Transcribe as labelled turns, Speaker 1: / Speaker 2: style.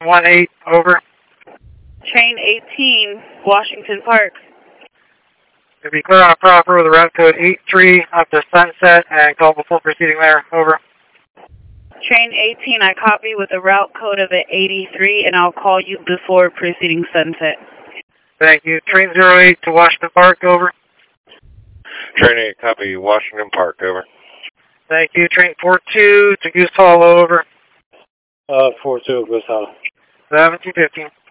Speaker 1: 18, over.
Speaker 2: Train 18, Washington Park.
Speaker 1: You'll be clear on a proper with a route code 83 up to Sunset and call before proceeding there, over.
Speaker 2: Train 18, I copy with a route code of 83, and I'll call you before proceeding Sunset.
Speaker 1: Thank you. Train 08 to Washington Park, over.
Speaker 3: Train 8, copy, Washington Park, over.
Speaker 1: Thank you. Train 42 to Goose Hollow, over.
Speaker 4: 42, Goose Hollow.
Speaker 1: 1715.